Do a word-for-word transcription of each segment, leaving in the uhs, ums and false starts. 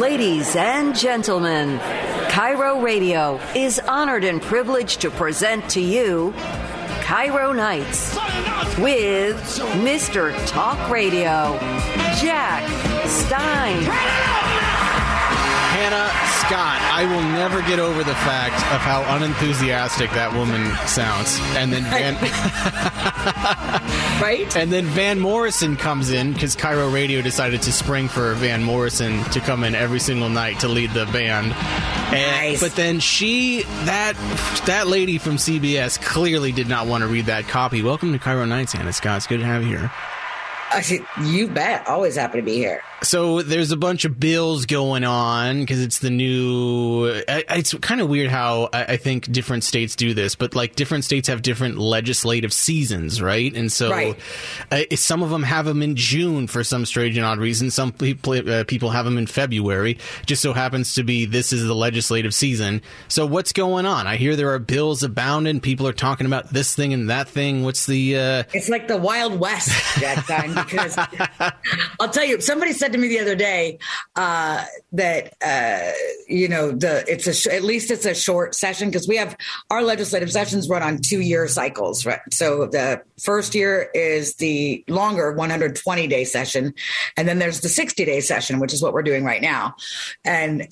Ladies and gentlemen, Cairo Radio is honored and privileged to present to you Cairo Nights with Mister Talk Radio, Jack Stein. Hannah Scott, I will never get over the fact of how unenthusiastic that woman sounds. And then Van, right? And then Van Morrison comes in because Cairo Radio decided to spring for Van Morrison to come in every single night to lead the band. And, nice. But then she, that that lady from C B S clearly did not want to read that copy. Welcome to Cairo Nights, Hannah Scott. It's good to have you here. You bet. Always happy to be here. So there's a bunch of bills going on because it's the new. It's kind of weird how I think different states do this, but like different states have different legislative seasons, right? And so right. uh, some of them have them in June for some strange and odd reason. Some people uh, people have them in February. Just so happens to be this is the legislative season. So what's going on? I hear there are bills abounding. People are talking about this thing and that thing. What's the? Uh... It's like the Wild West, Jack Stein. Because I'll tell you, somebody said to me the other day uh, that, uh, you know, the it's a sh- at least it's a short session because we have our legislative sessions run on two year cycles. Right. So the first year is the longer one hundred twenty day session. And then there's the sixty day session, which is what we're doing right now. And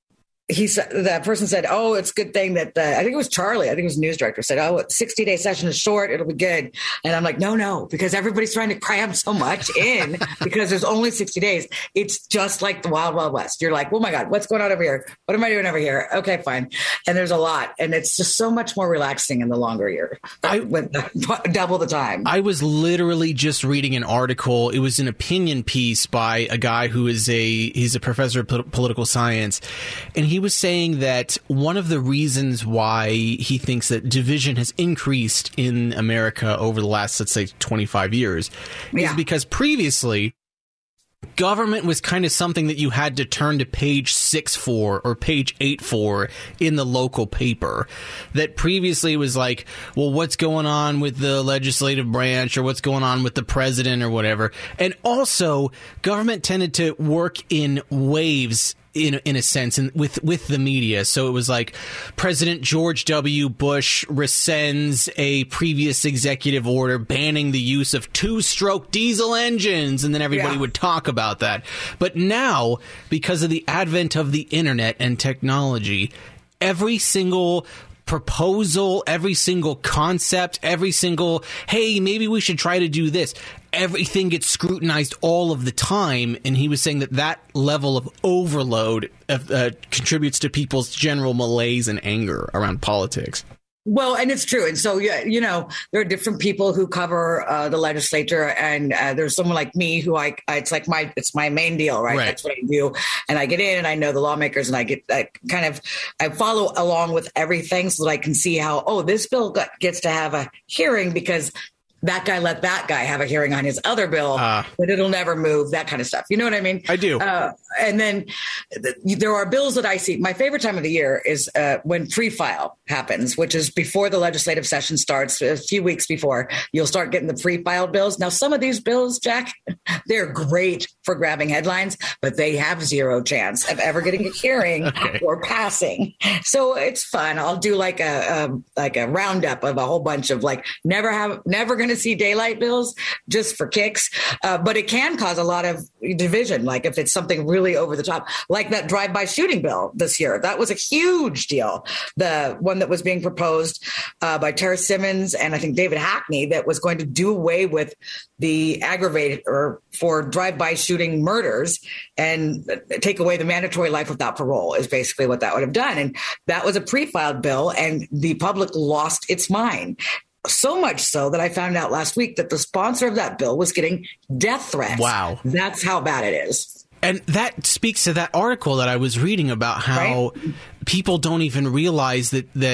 he said, that person said, oh, it's a good thing that the, I think it was Charlie, I think it was news director said, oh, sixty day session is short. It'll be good. And I'm like, no, no, because everybody's trying to cram so much in because there's only sixty days. It's just like the Wild Wild West. You're like, oh my God, what's going on over here? What am I doing over here? Okay, fine. And there's a lot. And it's just so much more relaxing in the longer year. I went double the time. I was literally just reading an article. It was an opinion piece by a guy who is a, he's a professor of political science. And he He was saying that one of the reasons why he thinks that division has increased in America over the last, let's say, twenty-five years yeah. is because previously government was kind of something that you had to turn to page six for or page eight for in the local paper. That previously was like, well, what's going on with the legislative branch or what's going on with the president or whatever. And also, government tended to work in waves in in a sense, and with with the media. So it was like President George W. Bush rescinds a previous executive order banning the use of two-stroke diesel engines, and then everybody yeah. would talk about that. But now, because of the advent of the internet and technology, every single proposal, every single concept, every single, hey, maybe we should try to do this, everything gets scrutinized all of the time. And he was saying that that level of overload uh, contributes to people's general malaise and anger around politics. Well, and it's true. And so, yeah, you know, there are different people who cover uh, the legislature, and uh, there's someone like me who I, it's like my, it's my main deal, right? right? That's what I do. And I get in and I know the lawmakers and I get I kind of, I follow along with everything so that I can see how, oh, this bill got, gets to have a hearing because that guy let that guy have a hearing on his other bill, uh, but it'll never move, that kind of stuff. You know what I mean? I do. Uh, and then th- there are bills that I see. My favorite time of the year is uh, when pre-file happens, which is before the legislative session starts, a few weeks before. You'll start getting the pre-filed bills. Now, some of these bills, Jack, they're great for grabbing headlines, but they have zero chance of ever getting a hearing okay. or passing. So it's fun. I'll do like a, a like a roundup of a whole bunch of like never have never going to see daylight bills just for kicks. Uh, but it can cause a lot of division. Like if it's something really over the top, like that drive-by shooting bill this year, that was a huge deal. The one that was being proposed uh, by Tara Simmons and I think David Hackney that was going to do away with the aggravated or for drive-by shooting murders and take away the mandatory life without parole is basically what that would have done. And that was a pre-filed bill and the public lost its mind. So much so that I found out last week that the sponsor of that bill was getting death threats. Wow. That's how bad it is. And that speaks to that article that I was reading about how right? people don't even realize that that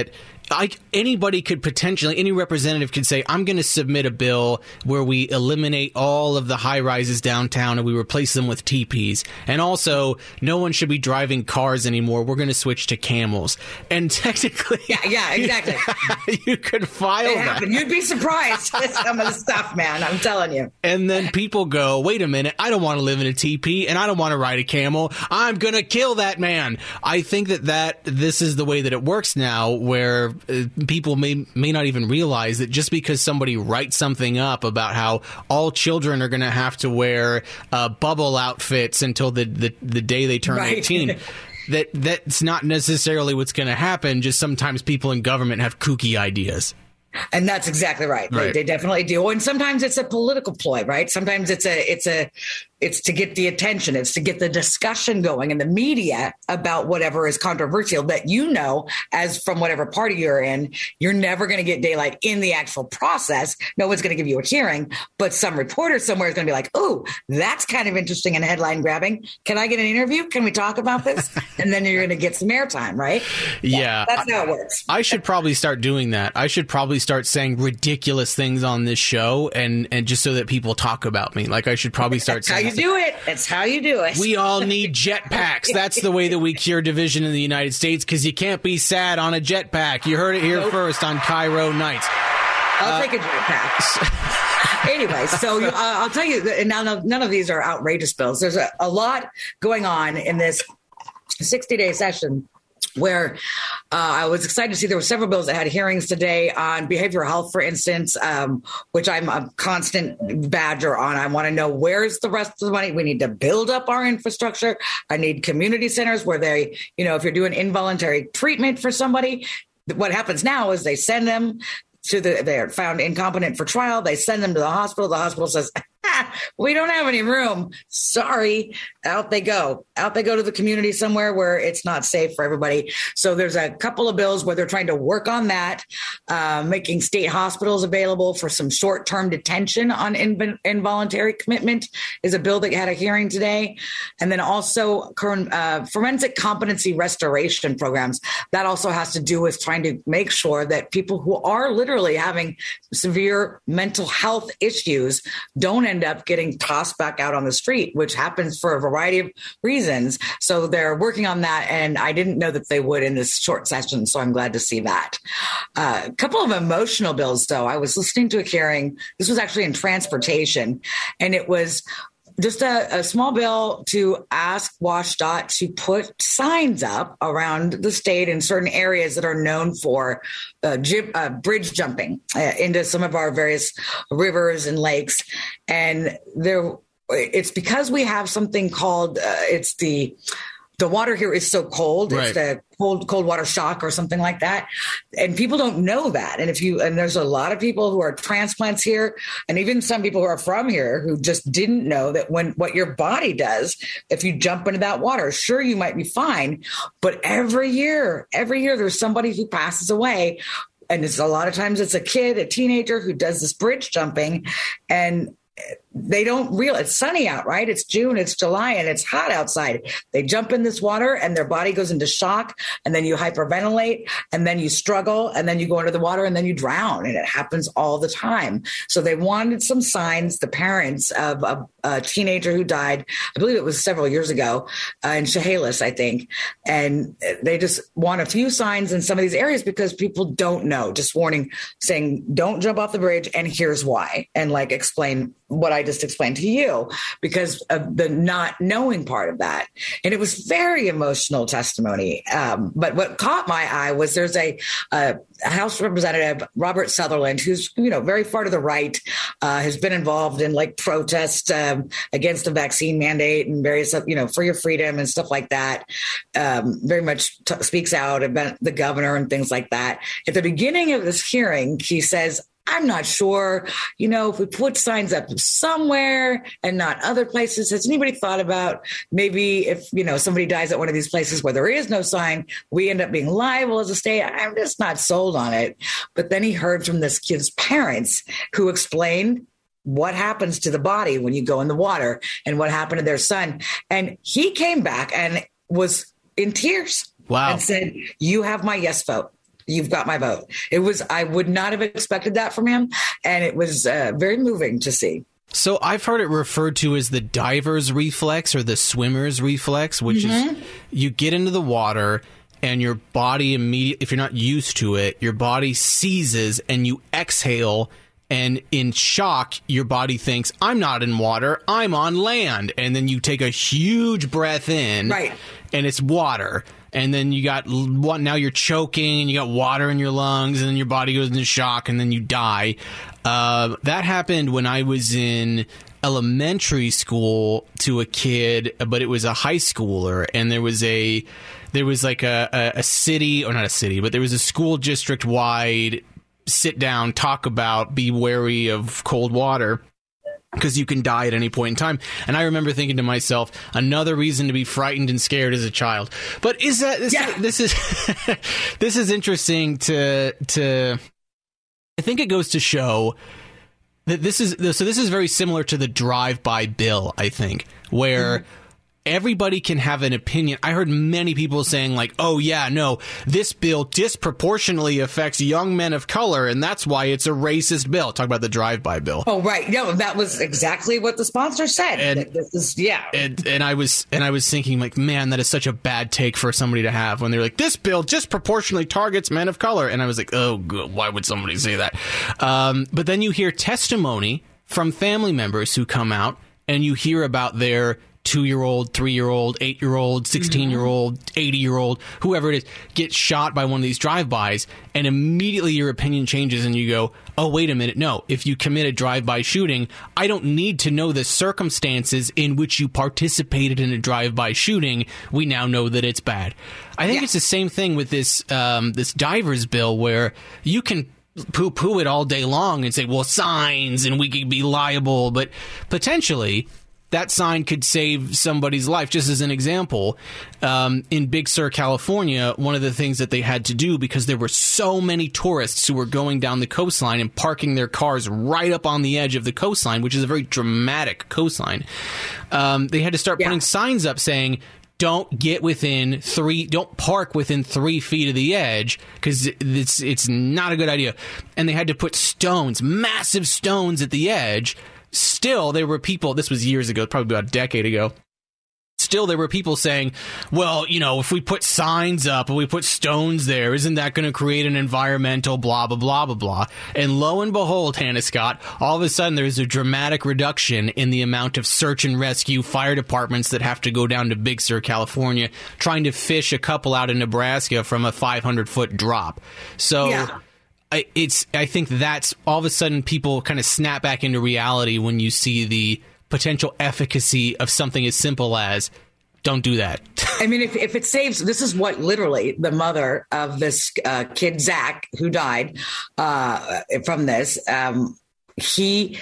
I, anybody could potentially, any representative could say, I'm going to submit a bill where we eliminate all of the high rises downtown and we replace them with teepees. And also, no one should be driving cars anymore. We're going to switch to camels. And technically, yeah, yeah, exactly. You, you could file it that. Happened. You'd be surprised at some of the stuff, man. I'm telling you. And then people go, wait a minute, I don't want to live in a teepee and I don't want to ride a camel. I'm going to kill that man. I think that, that this is the way that it works now, where uh, people may may not even realize that just because somebody writes something up about how all children are going to have to wear uh, bubble outfits until the, the, the day they turn right. eighteen, that that's not necessarily what's going to happen. Just sometimes people in government have kooky ideas. And that's exactly right. right. They, they definitely do. And sometimes it's a political ploy, right? Sometimes it's a, it's a, it's to get the attention. It's to get the discussion going in the media about whatever is controversial that, you know, as from whatever party you're in, you're never going to get daylight in the actual process. No one's going to give you a hearing, but some reporter somewhere is going to be like, oh, that's kind of interesting and headline grabbing. Can I get an interview? Can we talk about this? And then you're going to get some airtime, right? Yeah. That, that's how it works. I should probably start doing that. I should probably start saying ridiculous things on this show, and, and just so that people talk about me. Like I should probably start saying, how you do it. That's how you do it. We all need jetpacks. That's the way that we cure division in the United States, because you can't be sad on a jetpack. You heard it here nope. first on Cairo Nights. I'll uh, take a jetpack. Anyway, so you, uh, I'll tell you, and now none of these are outrageous bills. There's a, a lot going on in this sixty-day session where uh, I was excited to see there were several bills that had hearings today on behavioral health, for instance, um, which I'm a constant badger on. I want to know, where's the rest of the money? We need to build up our infrastructure. I need community centers where they, you know, if you're doing involuntary treatment for somebody, what happens now is they send them to the, they're found incompetent for trial. They send them to the hospital. The hospital says, ah, we don't have any room. Sorry. Out they go. Out they go to the community somewhere where it's not safe for everybody. So there's a couple of bills where they're trying to work on that, uh, making state hospitals available for some short-term detention on inv- involuntary commitment is a bill that had a hearing today. And then also uh, forensic competency restoration programs. That also has to do with trying to make sure that people who are literally having severe mental health issues don't end up getting tossed back out on the street, which happens for a variety of reasons. So they're working on that. And I didn't know that they would in this short session. So I'm glad to see that. Uh, a couple of emotional bills, though. I was listening to a hearing. This was actually in transportation, and it was just a, a small bill to ask WashDOT to put signs up around the state in certain areas that are known for uh, jib, uh, bridge jumping uh, into some of our various rivers and lakes. And there, it's because we have something called, uh, it's the, the water here is so cold. Right. It's the cold, cold water shock or something like that. And people don't know that. And if you, and there's a lot of people who are transplants here, and even some people who are from here who just didn't know that when what your body does, if you jump into that water, sure, you might be fine. But every year, every year there's somebody who passes away. And it's a lot of times it's a kid, a teenager who does this bridge jumping, and they don't realize it's sunny out, right? It's June, it's July, and it's hot outside. They jump in this water and their body goes into shock, and then you hyperventilate, and then you struggle, and then you go under the water, and then you drown. And it happens all the time. So they wanted some signs. The parents of a, a teenager who died, I believe it was several years ago, uh, in Chehalis, I think. And they just want a few signs in some of these areas because people don't know. Just warning, saying, don't jump off the bridge, and here's why. And like explain what I just explained to you because of the not knowing part of that. And it was very emotional testimony. Um, but what caught my eye was there's a, a House Representative, Robert Sutherland, who's, you know, very far to the right, uh, has been involved in like protests um, against the vaccine mandate and various, you know, for your freedom and stuff like that. Um, very much t- speaks out about the governor and things like that. At the beginning of this hearing, he says, I'm not sure, you know, if we put signs up somewhere and not other places, has anybody thought about maybe if, you know, somebody dies at one of these places where there is no sign, we end up being liable as a state? I'm just not sold on it. But then he heard from this kid's parents who explained what happens to the body when you go in the water and what happened to their son. And he came back and was in tears. Wow. And said, you have my yes vote. you've got my vote. It was, I would not have expected that from him. And it was uh, very moving to see. So I've heard it referred to as the diver's reflex or the swimmer's reflex, which mm-hmm. is you get into the water and your body immediately, if you're not used to it, your body seizes and you exhale. And in shock, your body thinks, I'm not in water, I'm on land. And then you take a huge breath in, right. and it's water. And then you got, now you're choking, and you got water in your lungs, and then your body goes into shock, and then you die. Uh, that happened when I was in elementary school to a kid, but it was a high schooler, and there was a, there was like a, a, a city, or not a city, but there was a school district-wide sit down, talk about, be wary of cold water because you can die at any point in time. And I remember thinking to myself, another reason to be frightened and scared as a child. But is that this, yeah. this is this is interesting to to I think it goes to show that this is so this is very similar to the drive-by bill, I think, where mm-hmm. everybody can have an opinion. I heard many people saying like, oh, yeah, no, this bill disproportionately affects young men of color, and that's why it's a racist bill. Talk about the drive-by bill. Oh, right. No, that was exactly what the sponsor said. And, this is, yeah. And, and I was and I was thinking like, man, that is such a bad take for somebody to have when they're like, this bill disproportionately targets men of color. And I was like, oh, good. Why would somebody say that? Um, but then you hear testimony from family members who come out and you hear about their two-year-old, three-year-old, eight-year-old, sixteen-year-old, eighty-year-old, whoever it is, gets shot by one of these drive-bys, and immediately your opinion changes and you go, oh, wait a minute, no, if you commit a drive-by shooting, I don't need to know the circumstances in which you participated in a drive-by shooting. We now know that it's bad. I think yeah. it's the same thing with this um, this diver's bill where you can poo-poo it all day long and say, well, signs, and we could be liable, but potentially that sign could save somebody's life. Just as an example, um, in Big Sur, California, one of the things that they had to do because there were so many tourists who were going down the coastline and parking their cars right up on the edge of the coastline, which is a very dramatic coastline, um, they had to start yeah. putting signs up saying, don't get within three, don't park within three feet of the edge because it's, it's not a good idea. And they had to put stones, massive stones at the edge. Still, there were people, this was years ago, probably about a decade ago. Still, there were people saying, well, you know, if we put signs up and we put stones there, isn't that going to create an environmental blah, blah, blah, blah, blah. And lo and behold, Hannah Scott, all of a sudden there's a dramatic reduction in the amount of search and rescue fire departments that have to go down to Big Sur, California, trying to fish a couple out in Nebraska from a five hundred foot drop. So yeah. I, it's, I think that's all of a sudden people kind of snap back into reality when you see the potential efficacy of something as simple as don't do that. I mean, if, if it saves, this is what literally the mother of this uh, kid, Zach, who died uh, from this, um, he,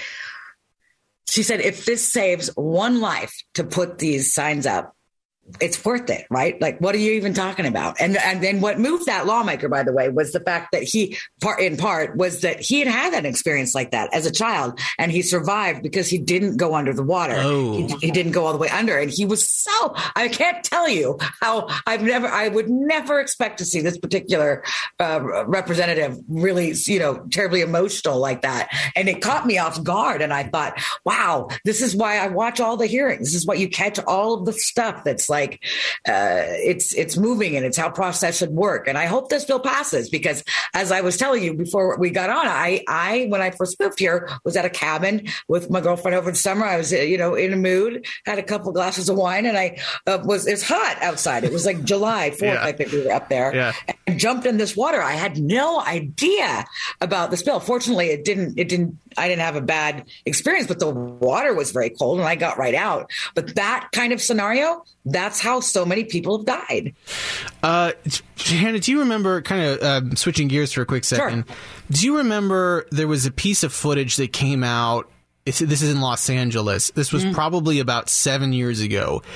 she said, if this saves one life to put these signs up, it's worth it, right? Like, what are you even talking about? And and then what moved that lawmaker, by the way, was the fact that he, part in part, was that he had had an experience like that as a child, and he survived because he didn't go under the water. Oh. He, he didn't go all the way under, and he was so. I can't tell you how I've never, I would never expect to see this particular uh, representative really, you know, terribly emotional like that, and it caught me off guard. And I thought, wow, this is why I watch all the hearings. This is why you catch all of the stuff that's like. Like uh, it's it's moving and it's how process should work. And I hope this bill passes because, as I was telling you before we got on, I I when I first moved here was at a cabin with my girlfriend over the summer. I was you know in a mood, had a couple glasses of wine, and I uh, was it's hot outside. It was like July fourth, yeah. I think we were up there, yeah. and jumped in this water. I had no idea about this bill. Fortunately, it didn't it didn't. I didn't have a bad experience, but the water was very cold and I got right out. But that kind of scenario, that's how so many people have died. Uh, Hannah, do you remember, kind of uh, switching gears for a quick second, sure. do you remember there was a piece of footage that came out? It's, this is in Los Angeles. This was mm. probably about seven years ago.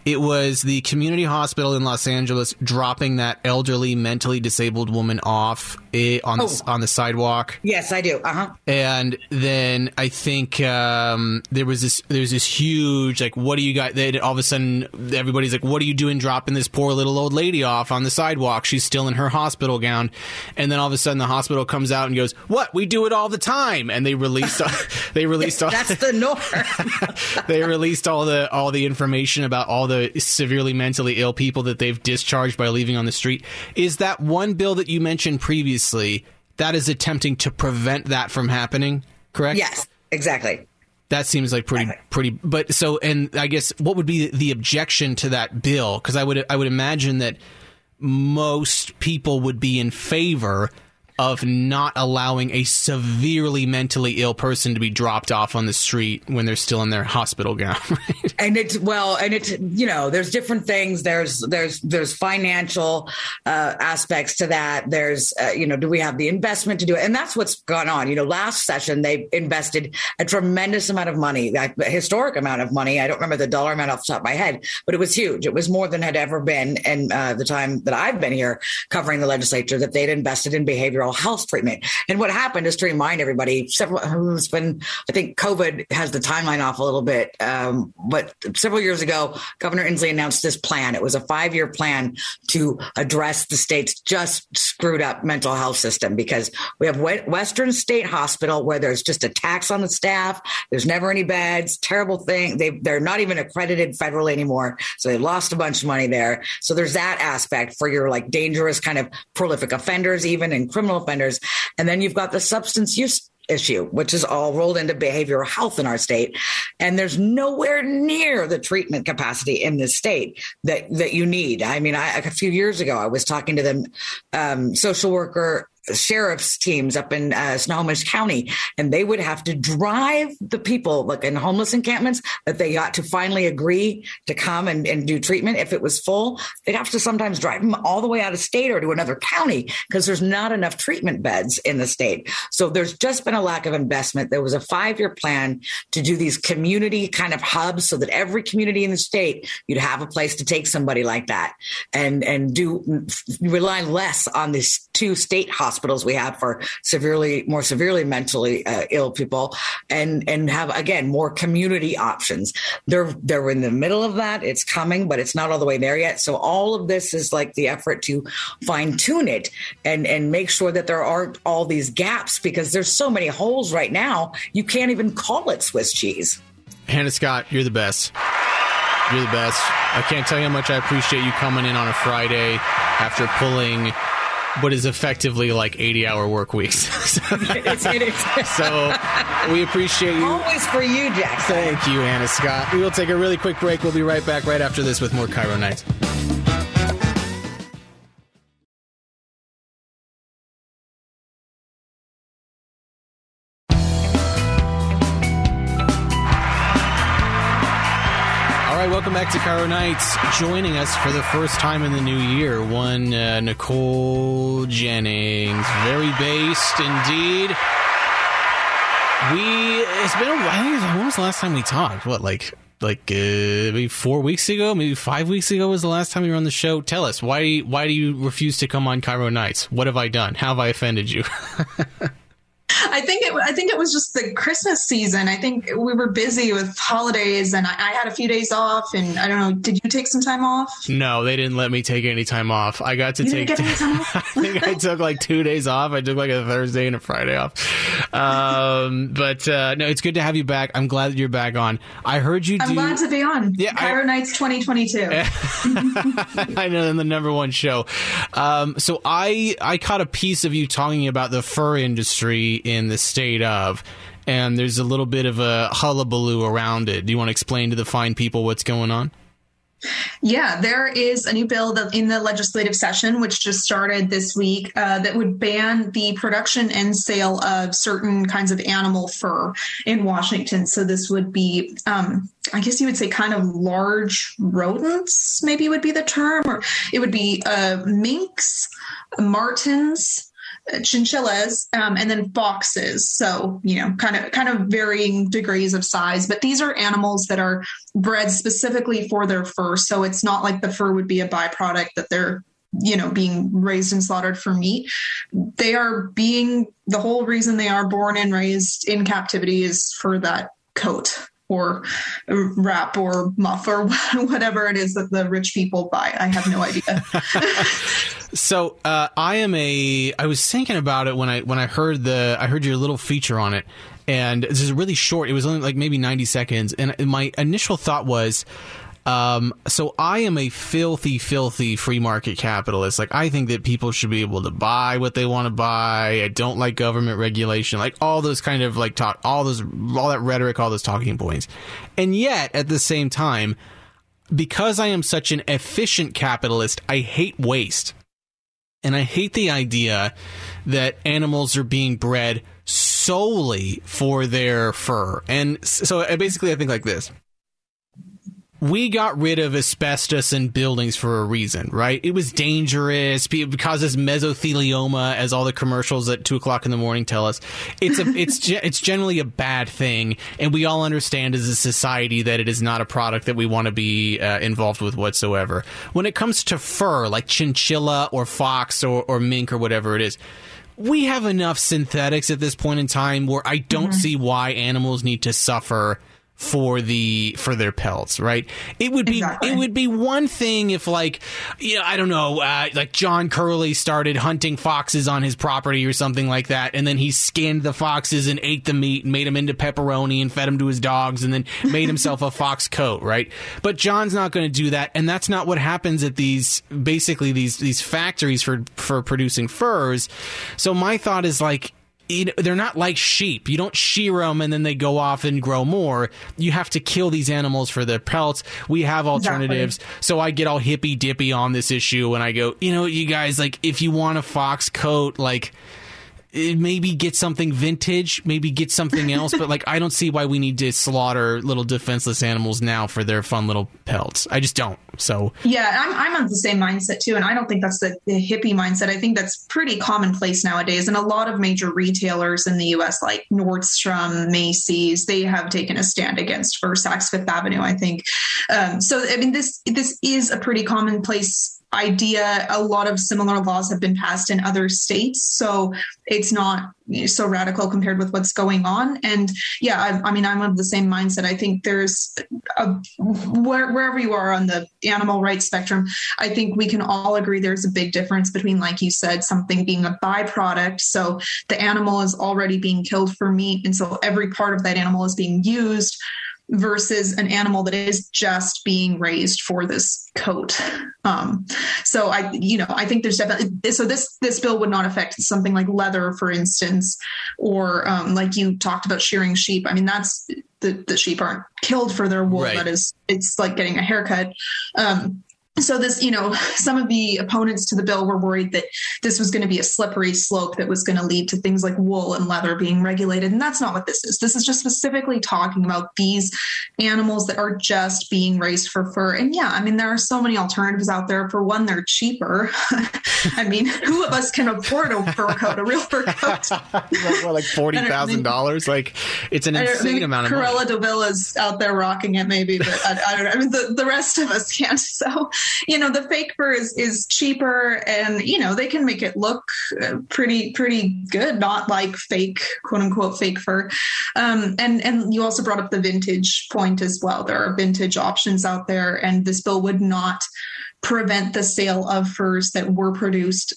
It was the community hospital in Los Angeles dropping that elderly, mentally disabled woman off eh, on, oh. the, on the sidewalk. Yes, I do. Uh-huh. And then I think um, there was this there was this huge, like, what do you got? They, all of a sudden, everybody's like, what are you doing dropping this poor little old lady off on the sidewalk? She's still in her hospital gown. And then all of a sudden, the hospital comes out and goes, what? We do it all the time. And they released they released all, that's the norm. They released all the all the information about all the severely mentally ill people that they've discharged by leaving on the street. Is that one bill that you mentioned previously that is attempting to prevent that from happening, correct? Yes, exactly. That seems like pretty, pretty, but so, and I guess what would be the objection to that bill? Because I would, I would imagine that most people would be in favor of not allowing a severely mentally ill person to be dropped off on the street when they're still in their hospital gown. Right? And it's well, and it's, you know, there's different things. There's there's there's financial uh, aspects to that. There's, uh, you know, do we have the investment to do it? And that's what's gone on. You know, last session, they invested a tremendous amount of money, a historic amount of money. I don't remember the dollar amount off the top of my head, but it was huge. It was more than had ever been in uh, the time that I've been here covering the legislature, that they'd invested in behavioral health treatment. And what happened is, to remind everybody, several, it's been, I think COVID has the timeline off a little bit, um, but several years ago, Governor Inslee announced this plan. It was a five-year plan to address the state's just screwed up mental health system, because we have Western State Hospital where there's just a tax on the staff. There's never any beds. Terrible thing. They, they're not even accredited federally anymore. So they lost a bunch of money there. So there's that aspect for your like dangerous kind of prolific offenders, even, and criminal offenders. And then you've got the substance use issue, which is all rolled into behavioral health in our state. And there's nowhere near the treatment capacity in this state that, that you need. I mean, I, a few years ago, I was talking to the um, social worker sheriff's teams up in uh, Snohomish County, and they would have to drive the people like in homeless encampments that they got to finally agree to come and, and do treatment. If it was full, they'd have to sometimes drive them all the way out of state or to another county because there's not enough treatment beds in the state. So there's just been a lack of investment. There was a five-year plan to do these community kind of hubs so that every community in the state, you'd have a place to take somebody like that and, and do rely less on these two state hospitals hospitals we have for severely, more severely mentally uh, ill people, and and have, again, more community options. They're they're in the middle of that. It's coming, but it's not all the way there yet. So all of this is like the effort to fine tune it and and make sure that there aren't all these gaps, because there's so many holes right now. You can't even call it Swiss cheese. Hannah Scott, you're the best. You're the best. I can't tell you how much I appreciate you coming in on a Friday after pulling what is effectively like eighty-hour work weeks. so, it's, it is. so we appreciate you. Always for you, Jackson. Thank you, Hannah Scott. We will take a really quick break. We'll be right back right after this with more Cairo Nights. Welcome back to Cairo Nights. Joining us for the first time in the new year, one uh, Nicole Jennings. Very based indeed. We, it's been a while. When was the last time we talked? What, like, like uh, maybe four weeks ago? Maybe five weeks ago was the last time we were on the show? Tell us, why, why do you refuse to come on Cairo Nights? What have I done? How have I offended you? I think it. I think it was just the Christmas season. I think we were busy with holidays, and I, I had a few days off. And I don't know. Did you take some time off? No, they didn't let me take any time off. I got to you take. Didn't get any time off? I think I took like two days off. I took like a Thursday and a Friday off. Um, but uh, no, it's good to have you back. I'm glad that you're back on. I heard you. I'm do, glad to be on. Yeah, Cairo I, Nights twenty twenty-two. I know, the number one show. Um, so I I caught a piece of you talking about the fur industry in the state of, and there's a little bit of a hullabaloo around it. Do you want to explain to the fine people what's going on? Yeah, there is a new bill that in the legislative session, which just started this week, uh, that would ban the production and sale of certain kinds of animal fur in Washington. So this would be, um, I guess you would say kind of large rodents, maybe would be the term, or it would be uh, minks, martens, chinchillas, um, and then foxes. So, you know, kind of kind of varying degrees of size. But these are animals that are bred specifically for their fur. So it's not like the fur would be a byproduct that they're, you know, being raised and slaughtered for meat. They are being, the whole reason they are born and raised in captivity is for that coat or wrap or muff or whatever it is that the rich people buy. I have no idea. So uh, I am a. I was thinking about it when I when I heard the I heard your little feature on it, and this is really short. It was only like maybe ninety seconds, and my initial thought was, um, so I am a filthy, filthy free market capitalist. Like, I think that people should be able to buy what they want to buy. I don't like government regulation, like all those kind of like talk, all those, all that rhetoric, all those talking points. And yet, at the same time, because I am such an efficient capitalist, I hate waste. And I hate the idea that animals are being bred solely for their fur. And so basically, I think like this. We got rid of asbestos in buildings for a reason, right? It was dangerous. It causes mesothelioma, as all the commercials at two o'clock in the morning tell us. It's a, it's, it's generally a bad thing, and we all understand as a society that it is not a product that we want to be uh, involved with whatsoever. When it comes to fur, like chinchilla or fox or, or mink or whatever it is, we have enough synthetics at this point in time where I don't mm-hmm. see why animals need to suffer for the for their pelts, right? It would be exactly. It would be one thing if, like, you know, I don't know, uh, like John Curley started hunting foxes on his property or something like that, and then he skinned the foxes and ate the meat and made them into pepperoni and fed them to his dogs and then made himself a fox coat, right? But John's not going to do that, and that's not what happens at these basically these these factories for for producing furs. So my thought is, like, you know, they're not like sheep. You don't shear them and then they go off and grow more. You have to kill these animals for their pelts. We have alternatives. Exactly. So I get all hippy dippy on this issue and I go, you know, you guys, like, if you want a fox coat, like, maybe get something vintage, maybe get something else. But, like, I don't see why we need to slaughter little defenseless animals now for their fun little pelts. I just don't. So yeah, I'm I'm on the same mindset too, and I don't think that's the, the hippie mindset. I think that's pretty commonplace nowadays, and a lot of major retailers in the U S, like Nordstrom, Macy's, they have taken a stand against fur. Saks Fifth Avenue, I think. Um, so I mean, this this is a pretty commonplace idea. A lot of similar laws have been passed in other states, so it's not so radical compared with what's going on. And yeah, I, I mean, I'm of the same mindset. I think there's a, where, wherever you are on the animal rights spectrum, I think we can all agree there's a big difference between, like you said, something being a byproduct. So the animal is already being killed for meat, and so every part of that animal is being used, versus an animal that is just being raised for this coat. Um, so I, you know, I think there's definitely, so this, this bill would not affect something like leather, for instance, or um, like you talked about shearing sheep. I mean, that's the, the sheep aren't killed for their wool. Right. That is, it's like getting a haircut. Um, So this, you know, some of the opponents to the bill were worried that this was going to be a slippery slope that was going to lead to things like wool and leather being regulated. And that's not what this is. This is just specifically talking about these animals that are just being raised for fur. And yeah, I mean, there are so many alternatives out there. For one, they're cheaper. I mean, who of us can afford a fur coat, a real fur coat? Well, like forty thousand dollars? Like, it's an insane amount of money. Cruella de Vil is out there rocking it maybe, but I, I don't know. I mean, the, the rest of us can't. So, you know, the fake fur is, is cheaper, and, you know, they can make it look uh, pretty, pretty good, not like fake, quote unquote, fake fur. Um, and, and you also brought up the vintage point as well. There are vintage options out there, and this bill would not prevent the sale of furs that were produced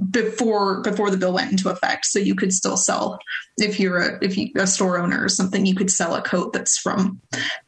before before the bill went into effect. So you could still sell, if you're a if you a store owner or something, you could sell a coat that's from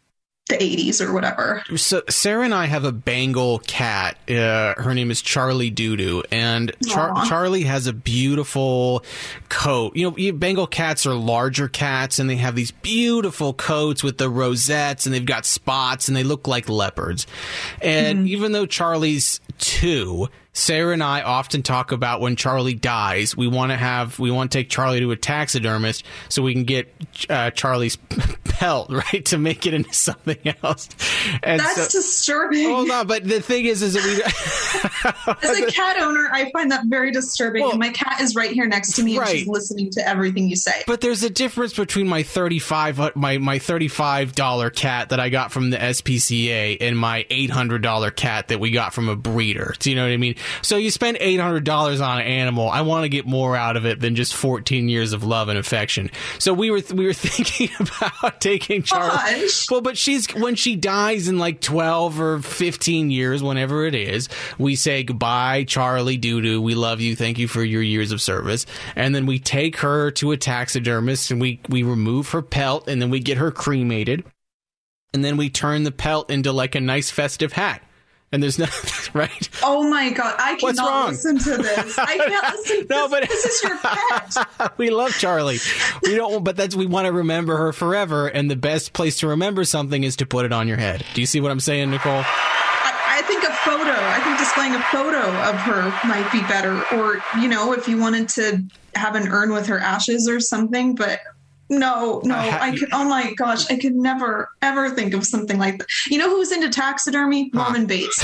the eighties or whatever. So Sarah and I have a Bengal cat. Uh, her name is Charlie Doodoo, and Char- Charlie has a beautiful coat. You know, Bengal cats are larger cats, and they have these beautiful coats with the rosettes, and they've got spots, and they look like leopards. And mm-hmm. even though Charlie's two, Sarah and I often talk about when Charlie dies, we want to have we want to take Charlie to a taxidermist so we can get uh, Charlie's pelt, right, to make it into something else. And That's so, disturbing. Hold on, but the thing is, is that we... As a cat owner, I find that very disturbing. Well, and my cat is right here next to me, and right. she's listening to everything you say. But there's a difference between my thirty-five my my thirty-five dollar cat that I got from the S P C A and my eight hundred dollar cat that we got from a breeder. Do you know what I mean? So you spend eight hundred dollars on an animal. I want to get more out of it than just fourteen years of love and affection. So we were we were thinking about taking Charlie. Gosh. Well, but she's when she dies in like twelve or fifteen years, whenever it is, we say goodbye, Charlie Doo-Doo. We love you. Thank you for your years of service. And then we take her to a taxidermist and we we remove her pelt and then we get her cremated. And then we turn the pelt into like a nice festive hat. And there's nothing, right? Oh my God, I What's cannot wrong? listen to this. I can't listen. no, this, but this is your pet. We love Charlie. We don't, but that's we want to remember her forever. And the best place to remember something is to put it on your head. Do you see what I'm saying, Nicole? I, I think a photo. I think displaying a photo of her might be better. Or you know, if you wanted to have an urn with her ashes or something, but. No, no, uh, I could. Oh my gosh, I could never, ever think of something like that. You know who's into taxidermy? Huh. Norman Bates.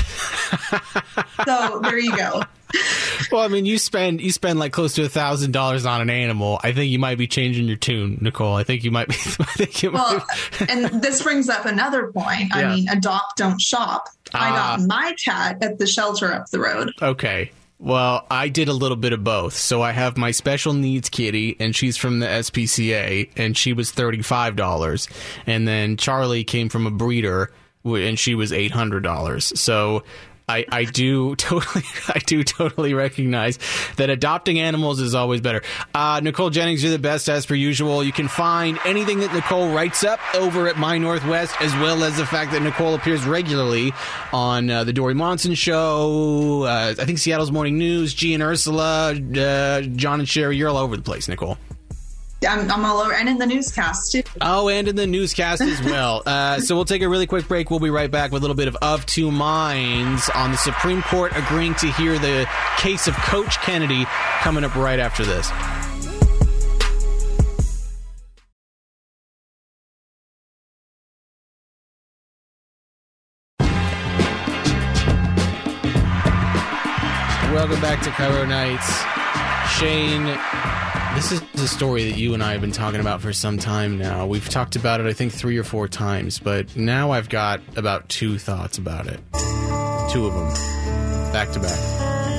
So there you go. Well, I mean, you spend you spend like close to a thousand dollars on an animal. I think you might be changing your tune, Nicole. I think you might be. I think you well, might. And this brings up another point. I yeah. mean, adopt, don't shop. Uh, I got my cat at the shelter up the road. Okay. Well, I did a little bit of both. So I have my special needs kitty, and she's from the S P C A, and she was thirty-five dollars. And then Charlie came from a breeder, and she was eight hundred dollars. So I, I do totally, I do totally recognize that adopting animals is always better. Uh, Nicole Jennings, you're the best as per usual. You can find anything that Nicole writes up over at My Northwest, as well as the fact that Nicole appears regularly on uh, the Dory Monson Show. Uh, I think Seattle's Morning News, G and Ursula, uh, John and Sherry. You're all over the place, Nicole. I'm, I'm all over, and in the newscast too. Oh, and in the newscast as well. uh, so we'll take a really quick break. We'll be right back with a little bit of Of Two Minds on the Supreme Court agreeing to hear the case of Coach Kennedy coming up right after this. Welcome back to Cairo Nights. Shane, this is a story that you and I have been talking about for some time now. We've talked about it, I think, three or four times, but now I've got about two thoughts about it. Two of them. Back to back.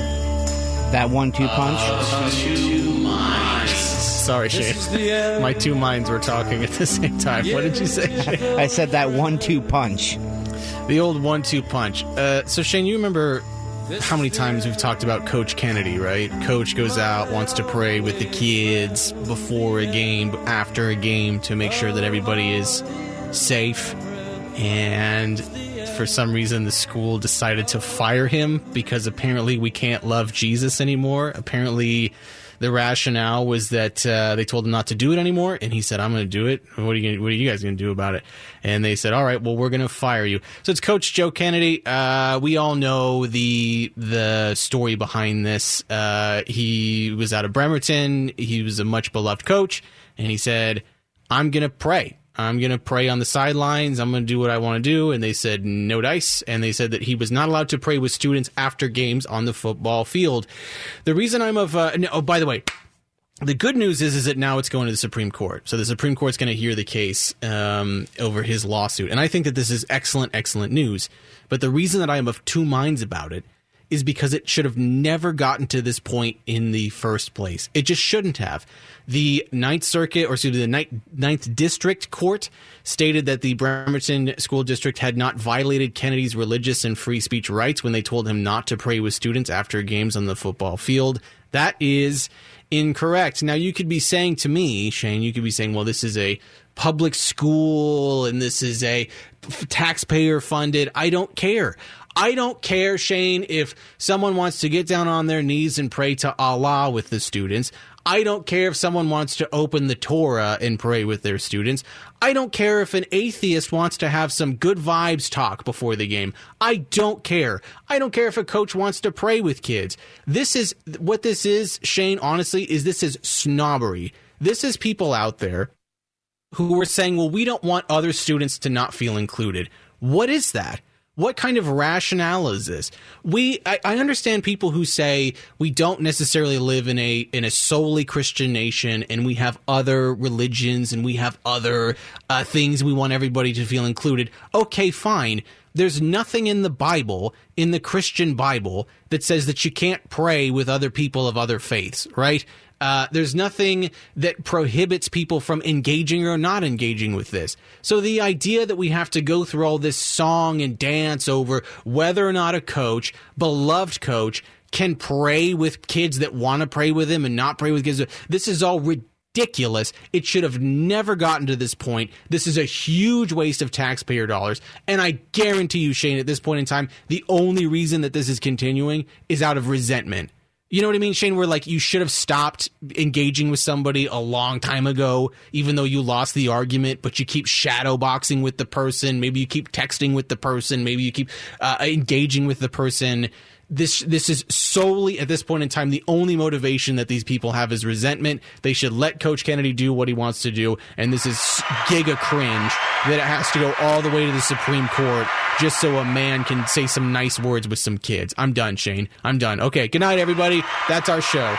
That one two punch? Uh, two minds. Sorry, Shane. My two minds were talking at the same time. What did you say? I said that one two punch. The old one two punch. Uh, so, Shane, you remember how many times we've talked about Coach Kennedy, right? Coach goes out, wants to pray with the kids before a game, after a game, to make sure that everybody is safe. And for some reason, the school decided to fire him because apparently we can't love Jesus anymore. Apparently, the rationale was that uh, they told him not to do it anymore, and he said, "I'm going to do it. What are you gonna, what are you guys going to do about it?" And they said, "All right, well, we're going to fire you." So it's Coach Joe Kennedy. Uh, we all know the the story behind this. Uh, he was out of Bremerton. He was a much beloved coach, and he said, "I'm going to pray. I'm going to pray on the sidelines. I'm going to do what I want to do." And they said, no dice. And they said that he was not allowed to pray with students after games on the football field. The reason I'm of, uh, no, oh, by the way, the good news is, is that now it's going to the Supreme Court. So the Supreme Court's going to hear the case um, over his lawsuit. And I think that this is excellent, excellent news. But the reason that I am of two minds about it is because it should have never gotten to this point in the first place. It just shouldn't have. The Ninth Circuit, or excuse me, the Ninth, Ninth District Court stated that the Bremerton School District had not violated Kennedy's religious and free speech rights when they told him not to pray with students after games on the football field. That is incorrect. Now, you could be saying to me, Shane, you could be saying, well, this is a public school and this is a taxpayer funded. I don't care. I don't care, Shane, if someone wants to get down on their knees and pray to Allah with the students. I don't care if someone wants to open the Torah and pray with their students. I don't care if an atheist wants to have some good vibes talk before the game. I don't care. I don't care if a coach wants to pray with kids. This is what this is, Shane, honestly, is this is snobbery. This is people out there who are saying, well, we don't want other students to not feel included. What is that? What kind of rationale is this? We, I, I understand people who say we don't necessarily live in a in a solely Christian nation, and we have other religions and we have other uh, things we want everybody to feel included. Okay, fine. There's nothing in the Bible, in the Christian Bible, that says that you can't pray with other people of other faiths, right? Uh, there's nothing that prohibits people from engaging or not engaging with this. So the idea that we have to go through all this song and dance over whether or not a coach, beloved coach, can pray with kids that want to pray with him and not pray with kids, this is all ridiculous. It should have never gotten to this point. This is a huge waste of taxpayer dollars. And I guarantee you, Shane, at this point in time, the only reason that this is continuing is out of resentment. You know what I mean, Shane? Where, like, you should have stopped engaging with somebody a long time ago, even though you lost the argument, but you keep shadow boxing with the person. Maybe you keep texting with the person. Maybe you keep uh, engaging with the person. This this is solely, at this point in time, the only motivation that these people have is resentment. They should let Coach Kennedy do what he wants to do, and this is giga cringe that it has to go all the way to the Supreme Court just so a man can say some nice words with some kids. I'm done, Shane. I'm done. Okay, good night, everybody. That's our show.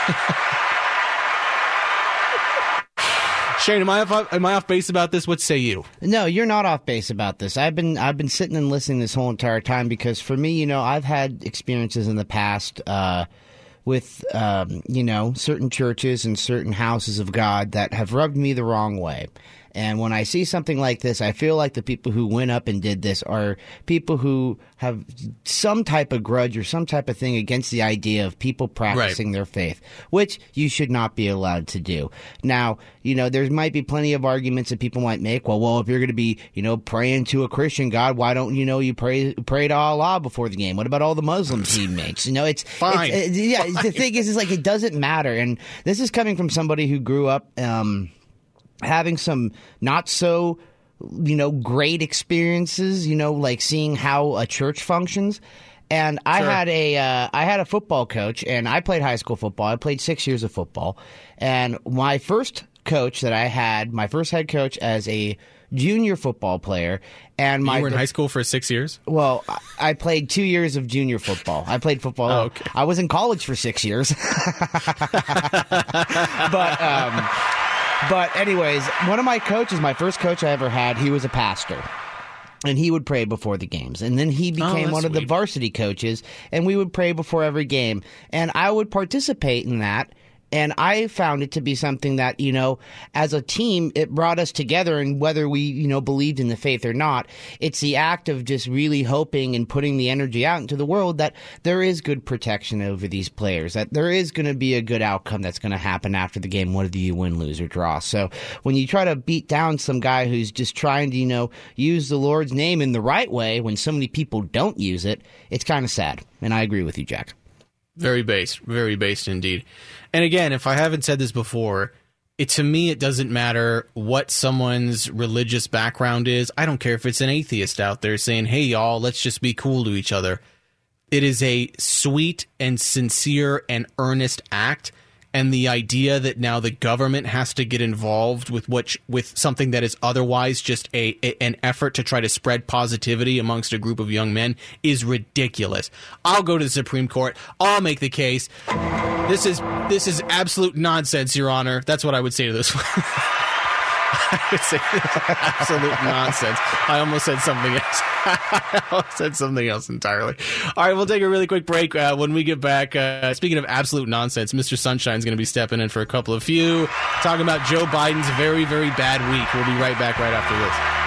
Shane, am I off, am I off base about this? What say you? No, you're not off base about this. I've been I've been sitting and listening this whole entire time because for me, you know, I've had experiences in the past uh, with, um, you know, certain churches and certain houses of God that have rubbed me the wrong way. And when I see something like this, I feel like the people who went up and did this are people who have some type of grudge or some type of thing against the idea of people practicing right. their faith, which you should not be allowed to do. Now, you know, there might be plenty of arguments that people might make. Well, well, if you're going to be, you know, praying to a Christian God, why don't you know you pray pray to Allah before the game? What about all the Muslim teammates? You know, it's fine. It's, uh, yeah, fine. The thing is, is like it doesn't matter. And this is coming from somebody who grew up. Um, having some not so, you know, great experiences, you know, like seeing how a church functions. And I sure. had a uh, I had a football coach, and I played high school football. I played six years of football. And my first coach that I had, my first head coach as a junior football player, and my you were in high school for six years? Well, I played two years of junior football. I played football. Oh, okay. I was in college for six years. but um But anyways, one of my coaches, my first coach I ever had, he was a pastor. And he would pray before the games. And then he became oh, one of sweet. the varsity coaches, and we would pray before every game. And I would participate in that. And I found it to be something that, you know, as a team, it brought us together. And whether we, you know, believed in the faith or not, it's the act of just really hoping and putting the energy out into the world that there is good protection over these players, that there is going to be a good outcome that's going to happen after the game, whether you win, lose, or draw. So when you try to beat down some guy who's just trying to, you know, use the Lord's name in the right way when so many people don't use it, it's kind of sad. And I agree with you, Jack. Very based, very based indeed. And again, if I haven't said this before, it to me, it doesn't matter what someone's religious background is. I don't care if it's an atheist out there saying, hey, y'all, let's just be cool to each other. It is a sweet and sincere and earnest act. And the idea that now the government has to get involved with what with something that is otherwise just a, a an effort to try to spread positivity amongst a group of young men is ridiculous. I'll go to the Supreme Court. I'll make the case. This is this is absolute nonsense, Your Honor. That's what I would say to this one. I would say absolute nonsense. I almost said something else. I almost said something else entirely. All right, we'll take a really quick break. Uh, when we get back, uh, speaking of absolute nonsense, Mister Sunshine's going to be stepping in for a couple of few, talking about Joe Biden's very, very bad week. We'll be right back right after this.